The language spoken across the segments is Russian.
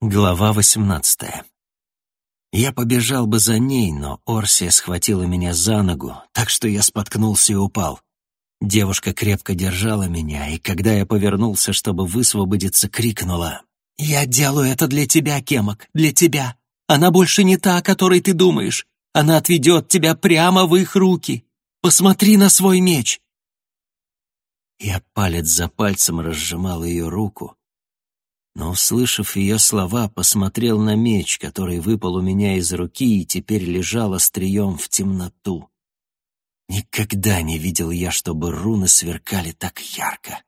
Глава 18. Я побежал бы за ней, но Орсия схватила меня за ногу, так что я споткнулся и упал. Девушка крепко держала меня, и когда я повернулся, чтобы высвободиться, крикнула: «Я делаю это для тебя, Кемок, для тебя. Она больше не та, о которой ты думаешь. Она отведет тебя прямо в их руки. Посмотри на свой меч!» Я палец за пальцем разжимал ее руку, но, услышав ее слова, посмотрел на меч, который выпал у меня из руки и теперь лежал острием в темноту. Никогда не видел я, чтобы руны сверкали так ярко.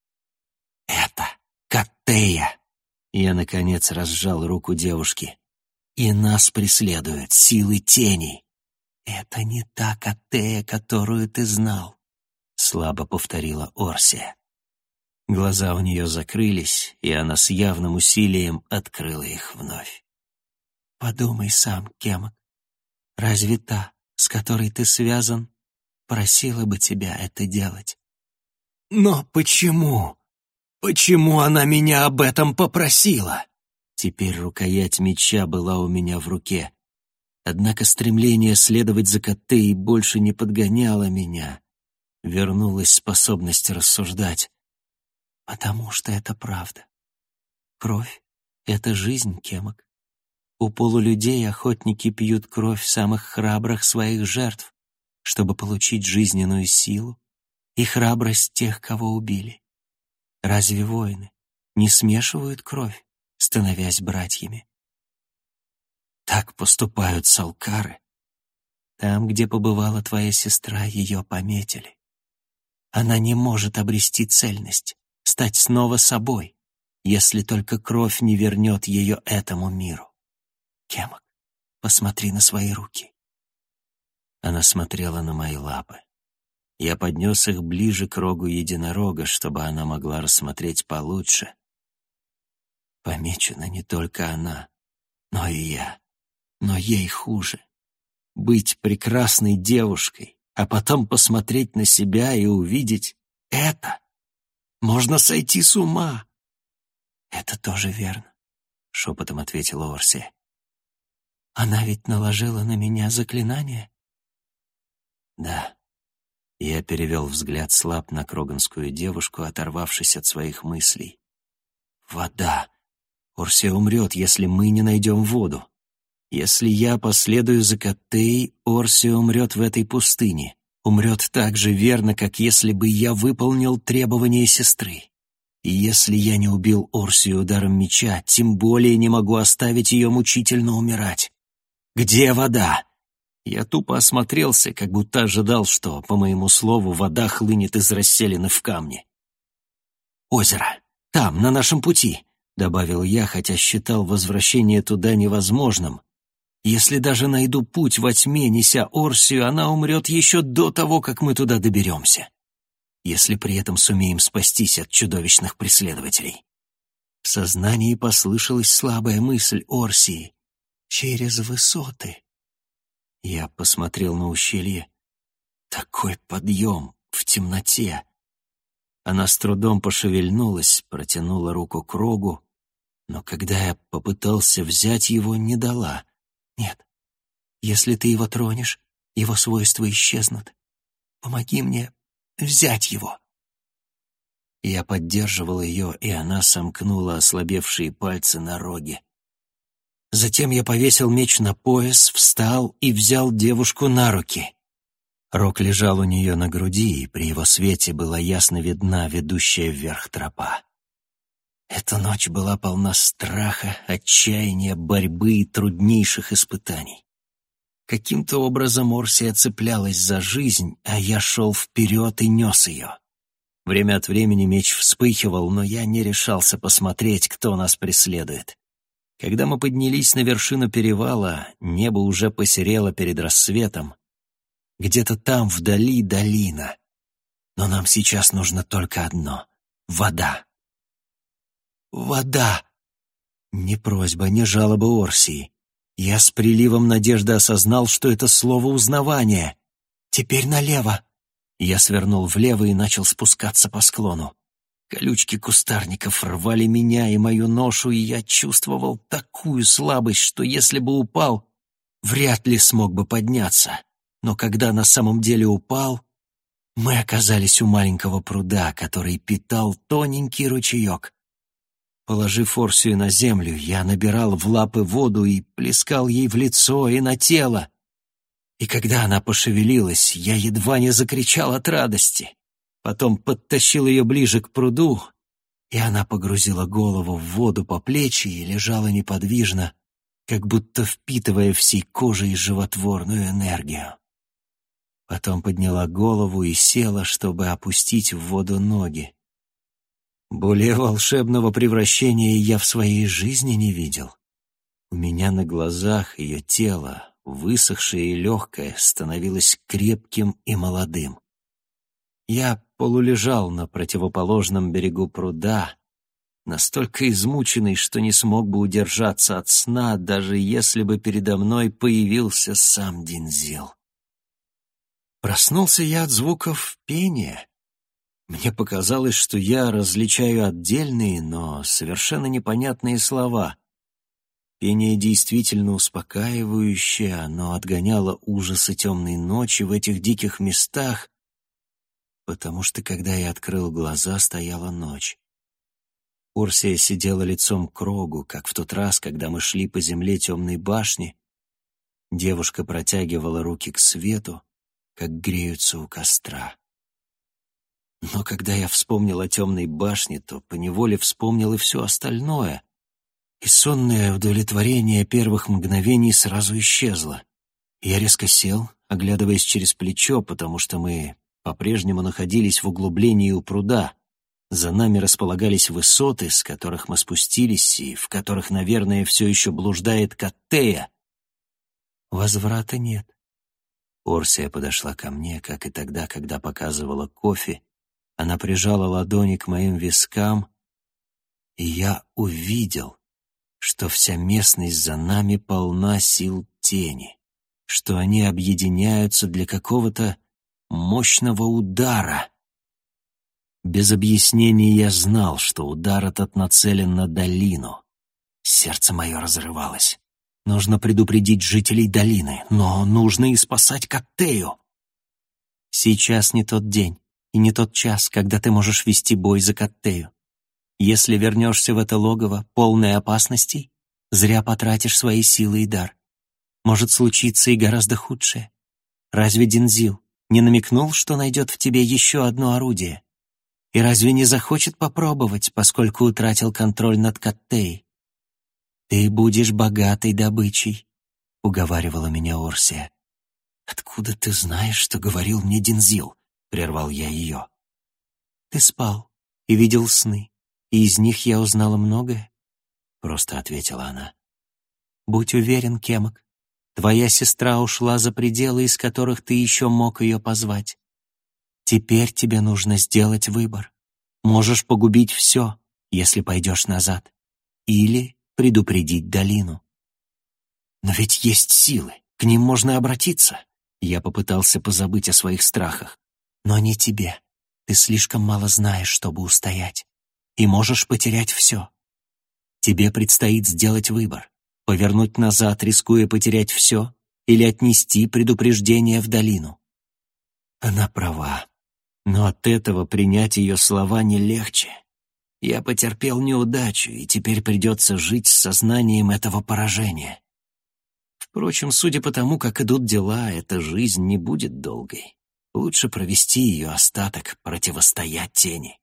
«Это Каттея!» Я, наконец, разжал руку девушки. «И нас преследуют силы теней!» «Это не та Каттея, которую ты знал», — слабо повторила Орсия. Глаза у нее закрылись, и она с явным усилием открыла их вновь. «Подумай сам, Кемок. Разве та, с которой ты связан, просила бы тебя это делать?» «Но почему? Почему она меня об этом попросила?» Теперь рукоять меча была у меня в руке. Однако стремление следовать за Каттеей больше не подгоняло меня. Вернулась способность рассуждать. «Потому что это правда. Кровь — это жизнь, Кемок. У полулюдей охотники пьют кровь самых храбрых своих жертв, чтобы получить жизненную силу и храбрость тех, кого убили. Разве воины не смешивают кровь, становясь братьями? Так поступают салкары. Там, где побывала твоя сестра, ее пометили. Она не может обрести цельность, стать снова собой, если только кровь не вернет ее этому миру. Кемок, посмотри на свои руки». Она смотрела на мои лапы. Я поднес их ближе к рогу единорога, чтобы она могла рассмотреть получше. Помечена не только она, но и я. Но ей хуже. Быть прекрасной девушкой, а потом посмотреть на себя и увидеть это. Можно сойти с ума. «Это тоже верно», — шепотом ответила Орсия. «Она ведь наложила на меня заклинание?» «Да». Я перевел взгляд с лап на кроганскую девушку, оторвавшись от своих мыслей. «Вода. Орсия умрет, если мы не найдем воду. Если я последую за Каттеей, Орсия умрет в этой пустыне. Умрет так же верно, как если бы я выполнил требования сестры. И если я не убил Орсию ударом меча, тем более не могу оставить ее мучительно умирать. Где вода?» Я тупо осмотрелся, как будто ожидал, что, по моему слову, вода хлынет из расселины в камне. «Озеро. Там, на нашем пути», — добавил я, хотя считал возвращение туда невозможным. Если даже найду путь во тьме, неся Орсию, она умрет еще до того, как мы туда доберемся. Если при этом сумеем спастись от чудовищных преследователей. В сознании послышалась слабая мысль Орсии. «Через высоты». Я посмотрел на ущелье. Такой подъем в темноте. Она с трудом пошевельнулась, протянула руку к рогу, но когда я попытался взять его, не дала. «Нет, если ты его тронешь, его свойства исчезнут. Помоги мне взять его». Я поддерживал ее, и она сомкнула ослабевшие пальцы на роге. Затем я повесил меч на пояс, встал и взял девушку на руки. Рог лежал у нее на груди, и при его свете была ясно видна ведущая вверх тропа. Эта ночь была полна страха, отчаяния, борьбы и труднейших испытаний. Каким-то образом Орсия цеплялась за жизнь, а я шел вперед и нес ее. Время от времени меч вспыхивал, но я не решался посмотреть, кто нас преследует. Когда мы поднялись на вершину перевала, небо уже посерело перед рассветом. Где-то там вдали долина. Но нам сейчас нужно только одно — вода. «Вода!» Ни просьба, ни жалоба Орсии. Я с приливом надежды осознал, что это слово узнавания. «Теперь налево!» Я свернул влево и начал спускаться по склону. Колючки кустарников рвали меня и мою ношу, и я чувствовал такую слабость, что если бы упал, вряд ли смог бы подняться. Но когда на самом деле упал, мы оказались у маленького пруда, который питал тоненький ручеек. Положив Орсию на землю, я набирал в лапы воду и плескал ей в лицо и на тело. И когда она пошевелилась, я едва не закричал от радости. Потом подтащил ее ближе к пруду, и она погрузила голову в воду по плечи и лежала неподвижно, как будто впитывая всей кожей животворную энергию. Потом подняла голову и села, чтобы опустить в воду ноги. Более волшебного превращения я в своей жизни не видел. У меня на глазах ее тело, высохшее и легкое, становилось крепким и молодым. Я полулежал на противоположном берегу пруда, настолько измученный, что не смог бы удержаться от сна, даже если бы передо мной появился сам Динзил. Проснулся я от звуков пения. Мне показалось, что я различаю отдельные, но совершенно непонятные слова. Пение действительно успокаивающее, оно отгоняло ужасы темной ночи в этих диких местах, потому что, когда я открыл глаза, стояла ночь. Орсия сидела лицом к рогу, как в тот раз, когда мы шли по земле темной башни. Девушка протягивала руки к свету, как греются у костра. Но когда я вспомнил о темной башне, то поневоле вспомнил и все остальное, и сонное удовлетворение первых мгновений сразу исчезло. Я резко сел, оглядываясь через плечо, потому что мы по-прежнему находились в углублении у пруда. За нами располагались высоты, с которых мы спустились, и в которых, наверное, все еще блуждает Каттея. Возврата нет. Орсия подошла ко мне, как и тогда, когда показывала кофе. Она прижала ладони к моим вискам, и я увидел, что вся местность за нами полна сил тени, что они объединяются для какого-то мощного удара. Без объяснений я знал, что удар этот нацелен на долину. Сердце мое разрывалось. Нужно предупредить жителей долины, но нужно и спасать Каттею. Сейчас не тот день и не тот час, когда ты можешь вести бой за Каттею. Если вернешься в это логово, полное опасностей, зря потратишь свои силы и дар. Может случиться и гораздо худшее. Разве Динзил не намекнул, что найдет в тебе еще одно орудие? И разве не захочет попробовать, поскольку утратил контроль над Каттеей? «Ты будешь богатой добычей», — уговаривала меня Орсия. «Откуда ты знаешь, что говорил мне Динзил?» — прервал я ее. «Ты спал и видел сны, и из них я узнала многое», — просто ответила она. «Будь уверен, Кемок, твоя сестра ушла за пределы, из которых ты еще мог ее позвать. Теперь тебе нужно сделать выбор. Можешь погубить все, если пойдешь назад, или предупредить долину». «Но ведь есть силы, к ним можно обратиться». Я попытался позабыть о своих страхах. «Но не тебе. Ты слишком мало знаешь, чтобы устоять. И можешь потерять все. Тебе предстоит сделать выбор. Повернуть назад, рискуя потерять все, или отнести предупреждение в долину». Она права. Но от этого принять ее слова не легче. Я потерпел неудачу, и теперь придется жить с сознанием этого поражения. Впрочем, судя по тому, как идут дела, эта жизнь не будет долгой. Лучше провести ее остаток, противостоять тени.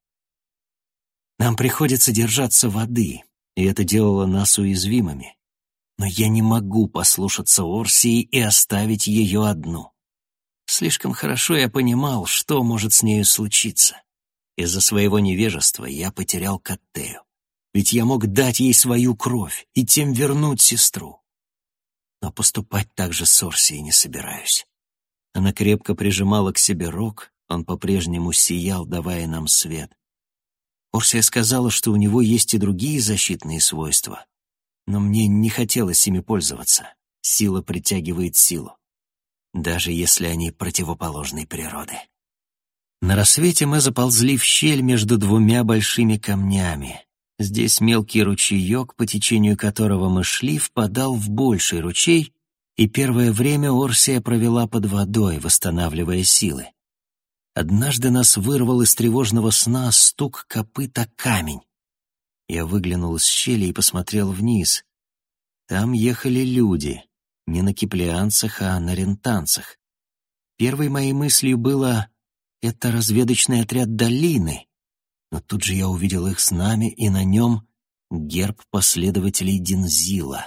Нам приходится держаться воды, и это делало нас уязвимыми. Но я не могу послушаться Орсии и оставить ее одну. Слишком хорошо я понимал, что может с нею случиться. Из-за своего невежества я потерял Каттею. Ведь я мог дать ей свою кровь и тем вернуть сестру. Но поступать так же с Орсией не собираюсь. Она крепко прижимала к себе рог, он по-прежнему сиял, давая нам свет. Орсия сказала, что у него есть и другие защитные свойства, но мне не хотелось ими пользоваться. Сила притягивает силу, даже если они противоположной природы. На рассвете мы заползли в щель между двумя большими камнями. Здесь мелкий ручеек, по течению которого мы шли, впадал в больший ручей, и первое время Орсия провела под водой, восстанавливая силы. Однажды нас вырвал из тревожного сна стук копыт о камень. Я выглянул из щели и посмотрел вниз. Там ехали люди, не на киплианцах, а на рентанцах. Первой моей мыслью было: это разведочный отряд долины. Но тут же я увидел их знамя, и на нем герб последователей Динзила.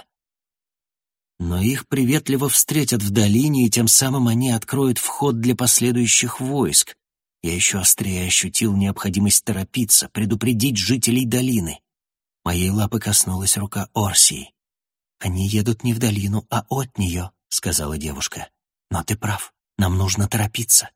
Но их приветливо встретят в долине, и тем самым они откроют вход для последующих войск. Я еще острее ощутил необходимость торопиться, предупредить жителей долины. Моей лапы коснулась рука Орсии. «Они едут не в долину, а от нее», — сказала девушка. «Но ты прав, нам нужно торопиться».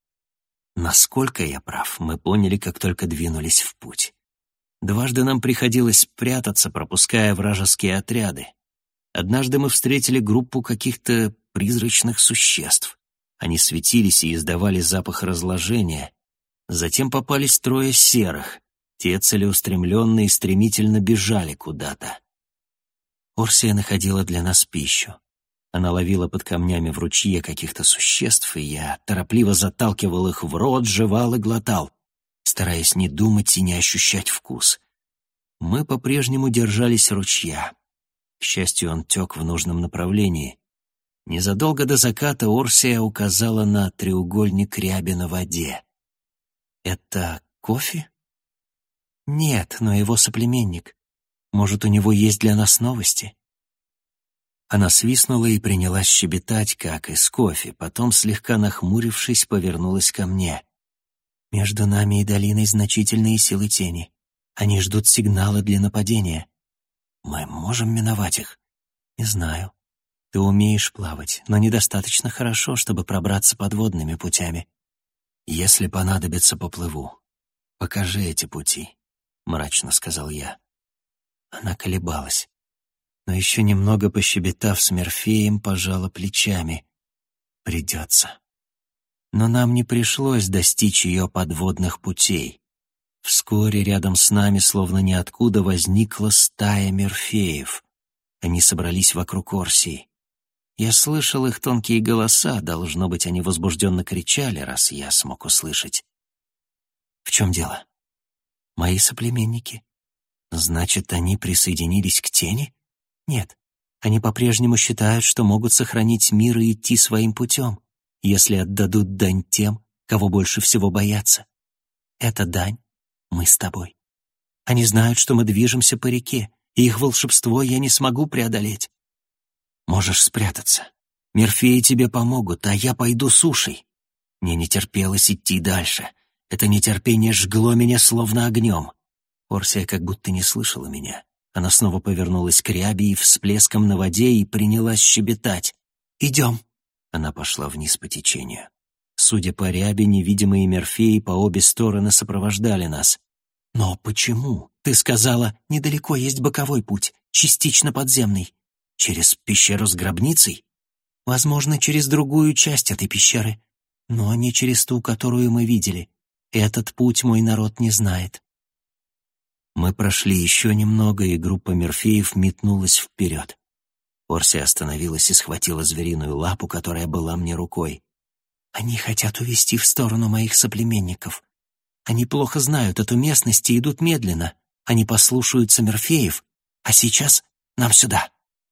Насколько я прав, мы поняли, как только двинулись в путь. Дважды нам приходилось прятаться, пропуская вражеские отряды. Однажды мы встретили группу каких-то призрачных существ. Они светились и издавали запах разложения. Затем попались трое серых. Те целеустремленно и стремительно бежали куда-то. Орсия находила для нас пищу. Она ловила под камнями в ручье каких-то существ, и я торопливо заталкивал их в рот, жевал и глотал, стараясь не думать и не ощущать вкус. Мы по-прежнему держались ручья. К счастью, он тек в нужном направлении. Незадолго до заката Орсия указала на треугольник ряби на воде. «Это кофе?» «Нет, но его соплеменник. Может, у него есть для нас новости?» Она свистнула и принялась щебетать, как из кофе, потом, слегка нахмурившись, повернулась ко мне. «Между нами и долиной значительные силы тени. Они ждут сигнала для нападения. Мы можем миновать их?» «Не знаю. Ты умеешь плавать, но недостаточно хорошо, чтобы пробраться подводными путями. Если понадобится, поплыву. Покажи эти пути», — мрачно сказал я. Она колебалась. Но еще немного пощебетав с Мерфеем, пожала плечами. «Придется». Но нам не пришлось достичь ее подводных путей. Вскоре рядом с нами, словно ниоткуда, возникла стая мерфеев. Они собрались вокруг Орсии. Я слышал их тонкие голоса, должно быть, они возбужденно кричали, раз я смог услышать. «В чем дело?» «Мои соплеменники. Значит, они присоединились к тени?» «Нет, они по-прежнему считают, что могут сохранить мир и идти своим путем, если отдадут дань тем, кого больше всего боятся. Это дань мы с тобой. Они знают, что мы движемся по реке, и их волшебство я не смогу преодолеть. Можешь спрятаться. Мерфеи тебе помогут, а я пойду сушей». Мне не терпелось идти дальше. Это нетерпение жгло меня словно огнем. Орсия как будто не слышала меня. Она снова повернулась к ряби и всплеском на воде и принялась щебетать. «Идем!» Она пошла вниз по течению. Судя по ряби, невидимые мерфеи по обе стороны сопровождали нас. «Но почему? Ты сказала, недалеко есть боковой путь, частично подземный. Через пещеру с гробницей? Возможно, через другую часть этой пещеры, но не через ту, которую мы видели. Этот путь мой народ не знает». Мы прошли еще немного, и группа мерфеев метнулась вперед. Орсия остановилась и схватила звериную лапу, которая была мне рукой. «Они хотят увести в сторону моих соплеменников. Они плохо знают эту местность и идут медленно. Они послушаются мерфеев, а сейчас нам сюда».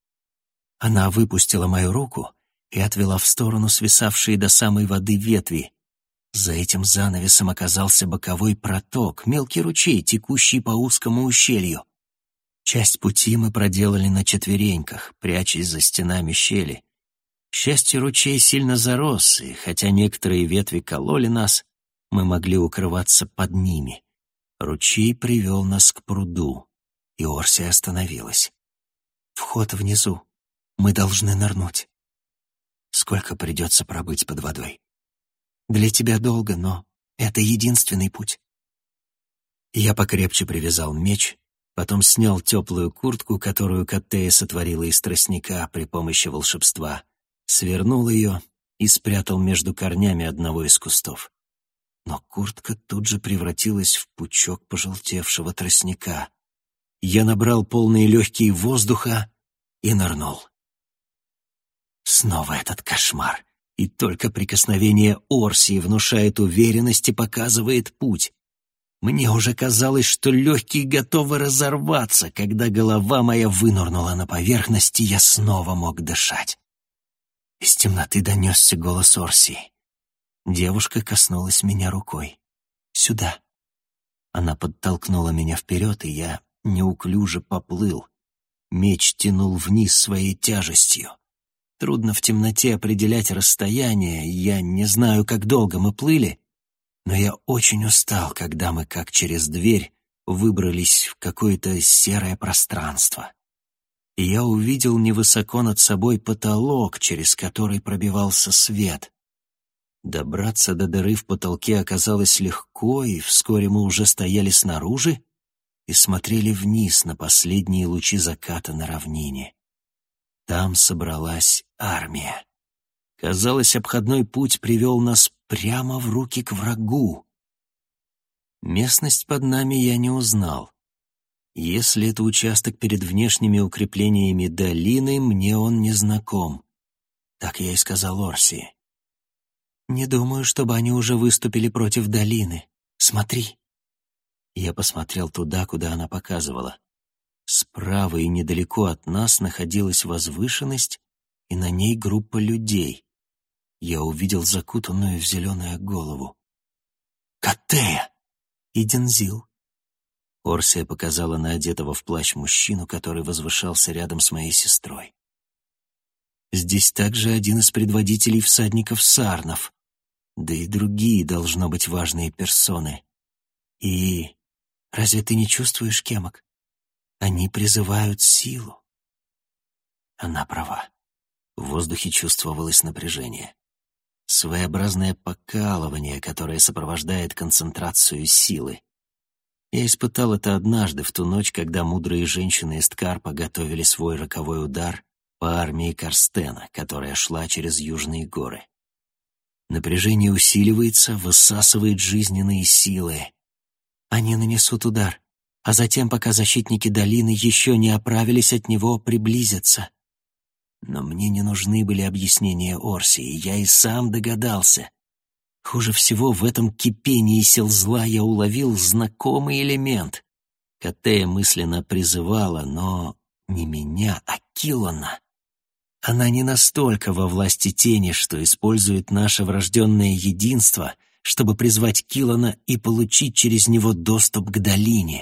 Она выпустила мою руку и отвела в сторону свисавшие до самой воды ветви. За этим занавесом оказался боковой проток, мелкий ручей, текущий по узкому ущелью. Часть пути мы проделали на четвереньках, прячась за стенами щели. К счастью, ручей сильно зарос, и хотя некоторые ветви кололи нас, мы могли укрываться под ними. Ручей привел нас к пруду, и Орсия остановилась. «Вход внизу. Мы должны нырнуть». «Сколько придется пробыть под водой?» «Для тебя долго, но это единственный путь». Я покрепче привязал меч, потом снял теплую куртку, которую Каттея сотворила из тростника при помощи волшебства, свернул ее и спрятал между корнями одного из кустов. но куртка тут же превратилась в пучок пожелтевшего тростника. Я набрал полные легкие воздуха и нырнул. Снова этот кошмар, и только прикосновение Орсии внушает уверенность и показывает путь. Мне уже казалось, что легкие готовы разорваться, когда голова моя вынырнула на поверхность, и я снова мог дышать. Из темноты донесся голос Орсии. Девушка коснулась меня рукой. «Сюда». Она подтолкнула меня вперед, и я неуклюже поплыл. Меч тянул вниз своей тяжестью. Трудно в темноте определять расстояние, я не знаю, как долго мы плыли, но я очень устал, когда мы, как через дверь, выбрались в какое-то серое пространство. И я увидел невысоко над собой потолок, через который пробивался свет. Добраться до дыры в потолке оказалось легко, и вскоре мы уже стояли снаружи и смотрели вниз на последние лучи заката на равнине. Там собралась армия. Казалось, обходной путь привел нас прямо в руки к врагу. Местность под нами я не узнал. Если это участок перед внешними укреплениями долины, мне он не знаком. Так я и сказал Орсии. «Не думаю, чтобы они уже выступили против долины. Смотри». Я посмотрел туда, куда она показывала. Справа и недалеко от нас находилась возвышенность, и на ней группа людей. Я увидел закутанную в зеленое голову. «Каттея!» и Дензил. Орсия показала на одетого в плащ мужчину, который возвышался рядом с моей сестрой. Здесь также один из предводителей всадников Сарнов, да и другие, должно быть, важные персоны. И разве ты не чувствуешь, Кемок? Они призывают силу. Она права. В воздухе чувствовалось напряжение. Своеобразное покалывание, которое сопровождает концентрацию силы. Я испытал это однажды, в ту ночь, когда мудрые женщины из Ткарпа готовили свой роковой удар по армии Карстена, которая шла через южные горы. Напряжение усиливается, высасывает жизненные силы. Они нанесут удар, а затем, пока защитники долины еще не оправились от него, приблизятся. Но мне не нужны были объяснения Орсии, я и сам догадался. Хуже всего, в этом кипении сил зла я уловил знакомый элемент. Каттея мысленно призывала, но не меня, а Киллана. Она не настолько во власти тени, что использует наше врожденное единство, чтобы призвать Киллана и получить через него доступ к долине.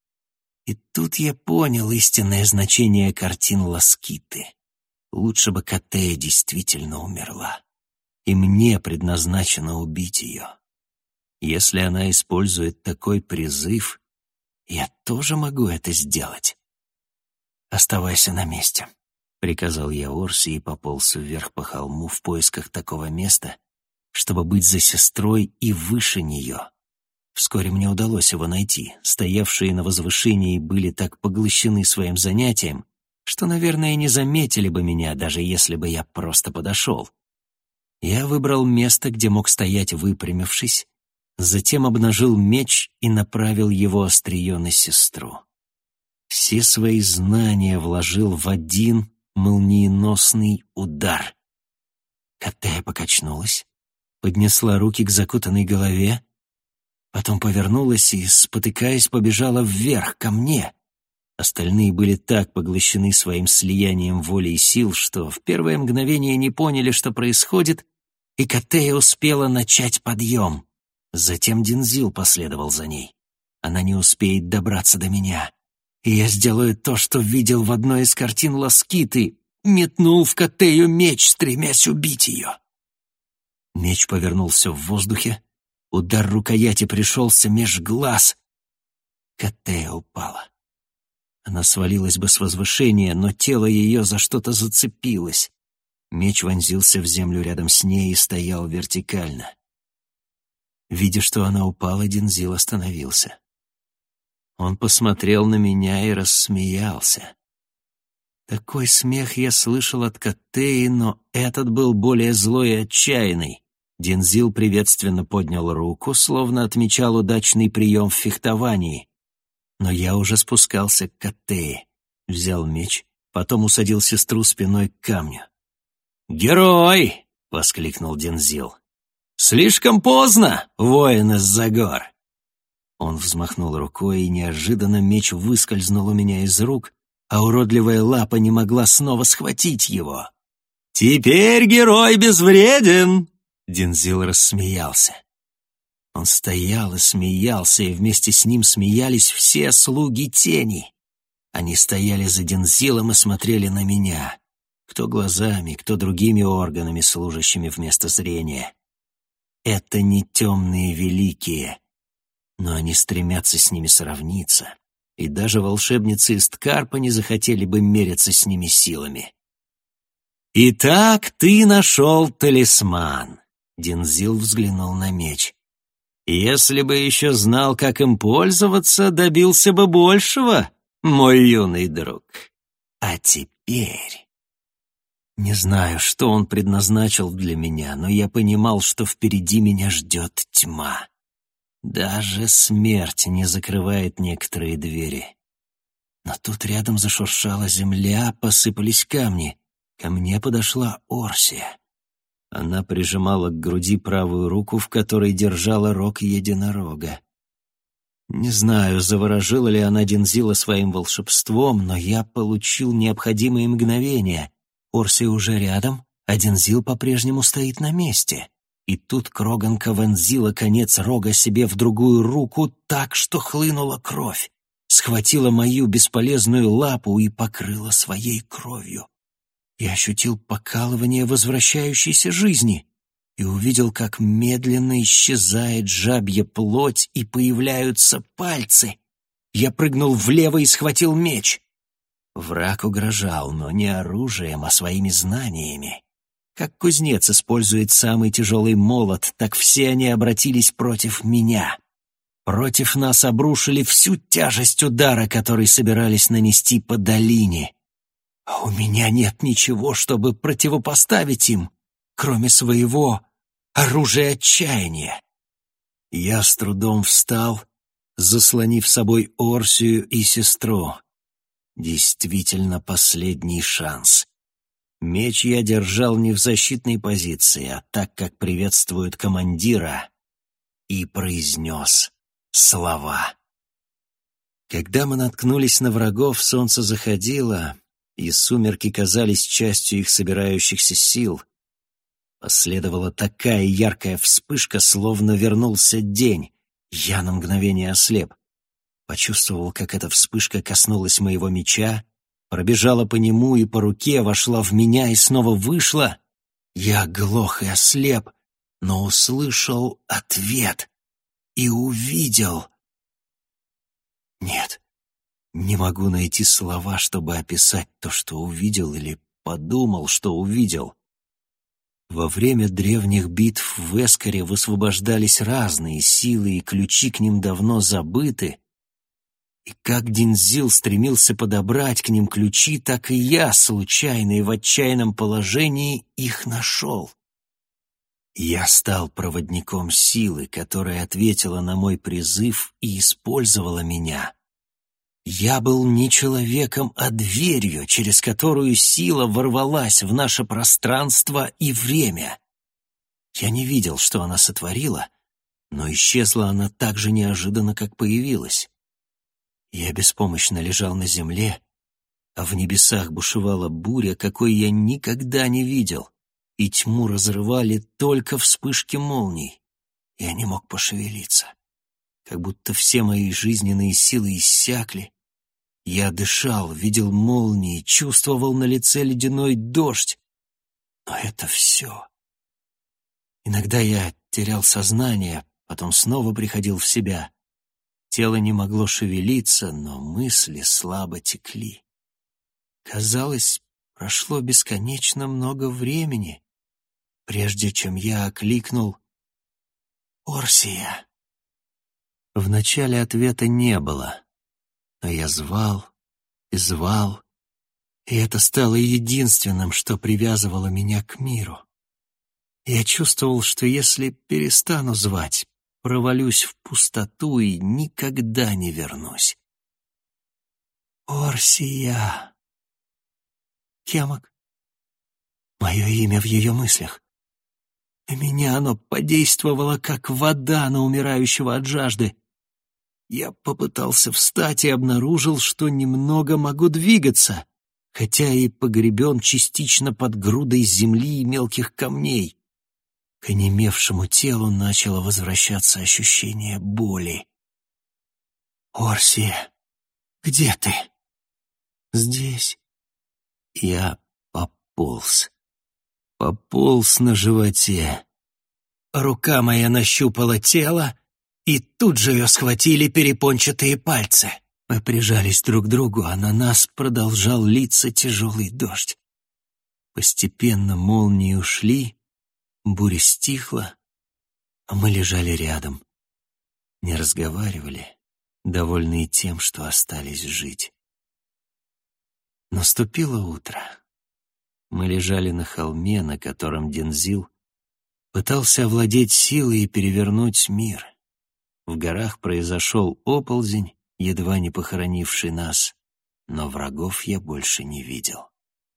И тут я понял истинное значение картин Ласкиты. Лучше бы Каттея действительно умерла, и мне предназначено убить ее. Если она использует такой призыв, я тоже могу это сделать. «Оставайся на месте», — приказал я Орси и пополз вверх по холму в поисках такого места, чтобы быть за сестрой и выше нее. Вскоре мне удалось его найти. Стоявшие на возвышении были так поглощены своим занятием, что, наверное, не заметили бы меня, даже если бы я просто подошел. Я выбрал место, где мог стоять выпрямившись, затем обнажил меч и направил его острие на сестру. Все свои знания вложил в один молниеносный удар. Каттея покачнулась, поднесла руки к закутанной голове, потом повернулась и, спотыкаясь, побежала вверх, ко мне. Остальные были так поглощены своим слиянием воли и сил, что в первое мгновение не поняли, что происходит, и Каттея успела начать подъем. Затем Дензил последовал за ней. Она не успеет добраться до меня. И я сделаю то, что видел в одной из картин Ласкиты, метнул в Каттею меч, стремясь убить ее. Меч повернулся в воздухе, удар рукояти пришелся меж глаз. Каттея упала. Она свалилась бы с возвышения, но тело ее за что-то зацепилось. Меч вонзился в землю рядом с ней и стоял вертикально. Видя, что она упала, Дензил остановился. Он посмотрел на меня и рассмеялся. Такой смех я слышал от Каттеи, но этот был более злой и отчаянный. Дензил приветственно поднял руку, словно отмечал удачный прием в фехтовании. Но я уже спускался к Аттее, взял меч, потом усадил сестру спиной к камню. «Герой!» — воскликнул Дензил. «Слишком поздно, воин из-за гор!» Он взмахнул рукой, и неожиданно меч выскользнул у меня из рук, а уродливая лапа не могла снова схватить его. «Теперь герой безвреден!» Дензил рассмеялся. Он стоял и смеялся, и вместе с ним смеялись все слуги тени. Они стояли за Дензилом и смотрели на меня, кто глазами, кто другими органами, служащими вместо зрения. Это не темные великие, но они стремятся с ними сравниться, и даже волшебницы из Ткарпа не захотели бы мериться с ними силами. «Итак, ты нашел талисман», — Дензил взглянул на меч. «Если бы еще знал, как им пользоваться, добился бы большего, мой юный друг. А теперь...» Не знаю, что он предназначил для меня, но я понимал, что впереди меня ждет тьма. Даже смерть не закрывает некоторые двери. Но тут рядом зашуршала земля, посыпались камни. Ко мне подошла Орсия. Она прижимала к груди правую руку, в которой держала рог единорога. Не знаю, заворожила ли она Дензила своим волшебством, но я получил необходимые мгновения. Орсия уже рядом, а Дензил по-прежнему стоит на месте. И тут Кроганка вонзила конец рога себе в другую руку так, что хлынула кровь, схватила мою бесполезную лапу и покрыла своей кровью. Я ощутил покалывание возвращающейся жизни и увидел, как медленно исчезает жабья плоть и появляются пальцы. Я прыгнул влево и схватил меч. Враг угрожал, но не оружием, а своими знаниями. Как кузнец использует самый тяжелый молот, так все они обратились против меня. Против нас обрушили всю тяжесть удара, который собирались нанести по долине. А у меня нет ничего, чтобы противопоставить им, кроме своего оружия отчаяния. Я с трудом встал, заслонив собой Орсию и сестру. Действительно последний шанс. Меч я держал не в защитной позиции, а так, как приветствуют командира, и произнес слова. Когда мы наткнулись на врагов, солнце заходило, и сумерки казались частью их собирающихся сил. Последовала такая яркая вспышка, словно вернулся день. Я на мгновение ослеп. Почувствовал, как эта вспышка коснулась моего меча, пробежала по нему и по руке, вошла в меня и снова вышла. Я глох и ослеп, но услышал ответ и увидел. Нет, не могу найти слова, чтобы описать то, что увидел или подумал, что увидел. Во время древних битв в Эскоре высвобождались разные силы, и ключи к ним давно забыты. И как Дензил стремился подобрать к ним ключи, так и я, случайно и в отчаянном положении, их нашел. Я стал проводником силы, которая ответила на мой призыв и использовала меня. Я был не человеком, а дверью, через которую сила ворвалась в наше пространство и время. Я не видел, что она сотворила, но исчезла она так же неожиданно, как появилась. Я беспомощно лежал на земле, а в небесах бушевала буря, какой я никогда не видел, и тьму разрывали только вспышки молний. Я не мог пошевелиться, как будто все мои жизненные силы иссякли. Я дышал, видел молнии, чувствовал на лице ледяной дождь. Но это все. Иногда я терял сознание, потом снова приходил в себя. Тело не могло шевелиться, но мысли слабо текли. Казалось, прошло бесконечно много времени, прежде чем я окликнул «Орсия». Вначале ответа не было, но я звал и звал, и это стало единственным, что привязывало меня к миру. Я чувствовал, что если перестану звать, провалюсь в пустоту и никогда не вернусь. Орсия. Кемок. Мое имя в ее мыслях. На меня оно подействовало, как вода на умирающего от жажды. Я попытался встать и обнаружил, что немного могу двигаться, хотя и погребен частично под грудой земли и мелких камней. К онемевшему телу начало возвращаться ощущение боли. «Орсия, где ты?» «Здесь». Я пополз. Пополз на животе. Рука моя нащупала тело, и тут же ее схватили перепончатые пальцы. Мы прижались друг к другу, а на нас продолжал литься тяжелый дождь. Постепенно молнии ушли, буря стихла, а мы лежали рядом. Не разговаривали, довольные тем, что остались жить. Наступило утро. Мы лежали на холме, на котором Дензил пытался овладеть силой и перевернуть мир. В горах произошел оползень, едва не похоронивший нас, но врагов я больше не видел.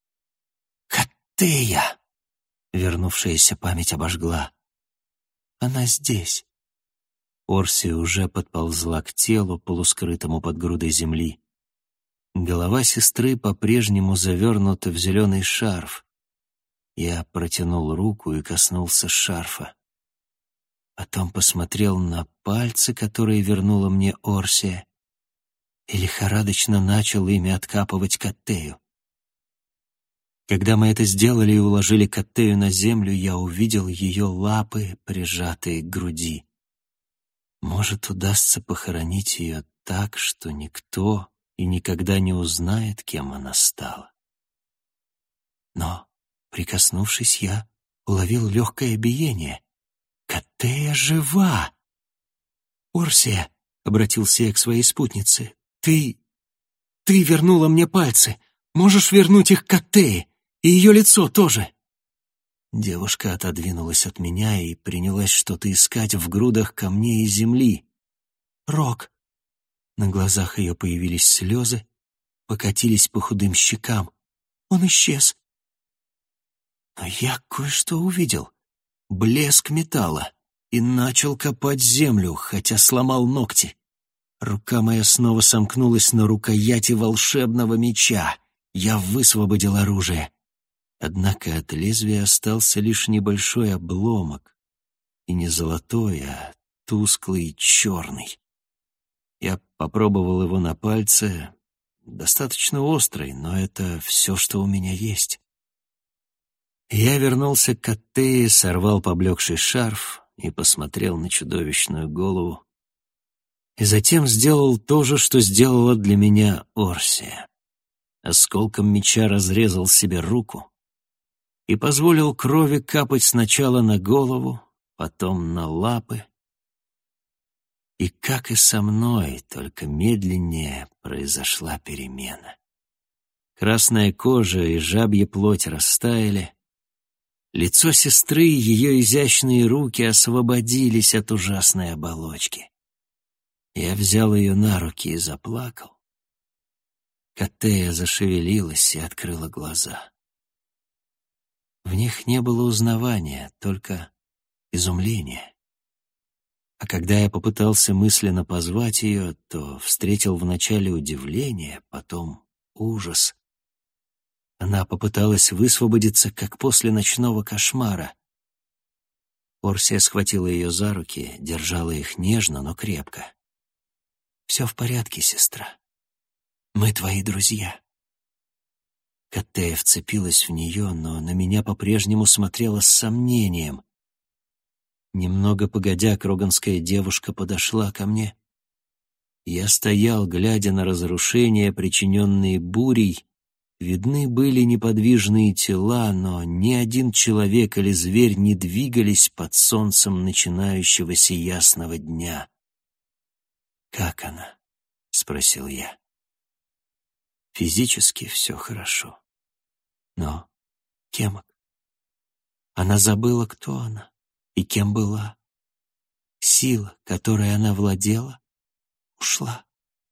«Хаттея!» — вернувшаяся память обожгла. «Она здесь». Орсия уже подползла к телу, полускрытому под грудой земли. Голова сестры по-прежнему завернута в зеленый шарф. Я протянул руку и коснулся шарфа. Потом посмотрел на пальцы, которые вернула мне Орсия, и лихорадочно начал ими откапывать Каттею. Когда мы это сделали и уложили Каттею на землю, я увидел ее лапы, прижатые к груди. Может, удастся похоронить ее так, что никто и никогда не узнает, кем она стала. Но, прикоснувшись, я уловил легкое биение. «Каттея жива!» «Орсия», — обратился я к своей спутнице, — «ты вернула мне пальцы. Можешь вернуть их Каттее, и ее лицо тоже». Девушка отодвинулась от меня и принялась что-то искать в грудах камней и земли. «Рок». На глазах ее появились слезы, покатились по худым щекам. «Он исчез». Но я кое-что увидел. Блеск металла, и начал копать землю, хотя сломал ногти. Рука моя снова сомкнулась на рукояти волшебного меча. Я высвободил оружие. Однако от лезвия остался лишь небольшой обломок. И не золотой, а тусклый и черный. Я попробовал его на пальце. Достаточно острый, но это все, что у меня есть. Я вернулся к Каттее, сорвал поблекший шарф и посмотрел на чудовищную голову. И затем сделал то же, что сделала для меня Орсия. Осколком меча разрезал себе руку и позволил крови капать сначала на голову, потом на лапы. И, как и со мной, только медленнее произошла перемена. Красная кожа и жабья плоть растаяли. Лицо сестры и ее изящные руки освободились от ужасной оболочки. Я взял ее на руки и заплакал. Каттея зашевелилась и открыла глаза. В них не было узнавания, только изумление. А когда я попытался мысленно позвать ее, то встретил вначале удивление, потом ужас. Она попыталась высвободиться, как после ночного кошмара. Орсия схватила ее за руки, держала их нежно, но крепко. «Все в порядке, сестра. Мы твои друзья». Каттея вцепилась в нее, но на меня по-прежнему смотрела с сомнением. Немного погодя, кроганская девушка подошла ко мне. Я стоял, глядя на разрушения, причиненные бурей. Видны были неподвижные тела, но ни один человек или зверь не двигались под солнцем начинающегося ясного дня. «Как она?» — спросил я. «Физически все хорошо. Но, Кемок, Она забыла, кто она и кем была. Сила, которой она владела, ушла.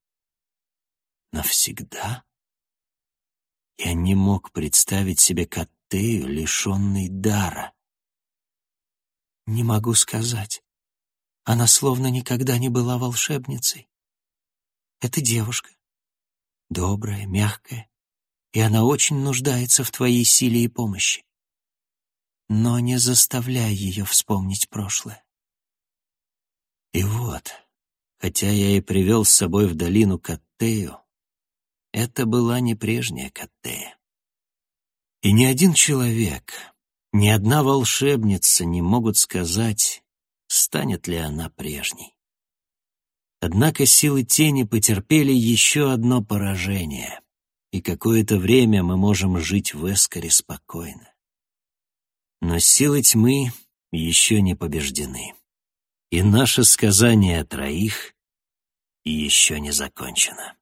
Навсегда? Я не мог представить себе Каттею, лишенной дара. Не могу сказать. Она словно никогда не была волшебницей. Это девушка, добрая, мягкая, и она очень нуждается в твоей силе и помощи. Но не заставляй ее вспомнить прошлое. И вот, хотя я и привел с собой в долину Каттею, это была не прежняя Каттея. И ни один человек, ни одна волшебница не могут сказать, станет ли она прежней. Однако силы тени потерпели еще одно поражение, и какое-то время мы можем жить в Эскоре спокойно. Но силы тьмы еще не побеждены, и наше сказание о троих еще не закончено.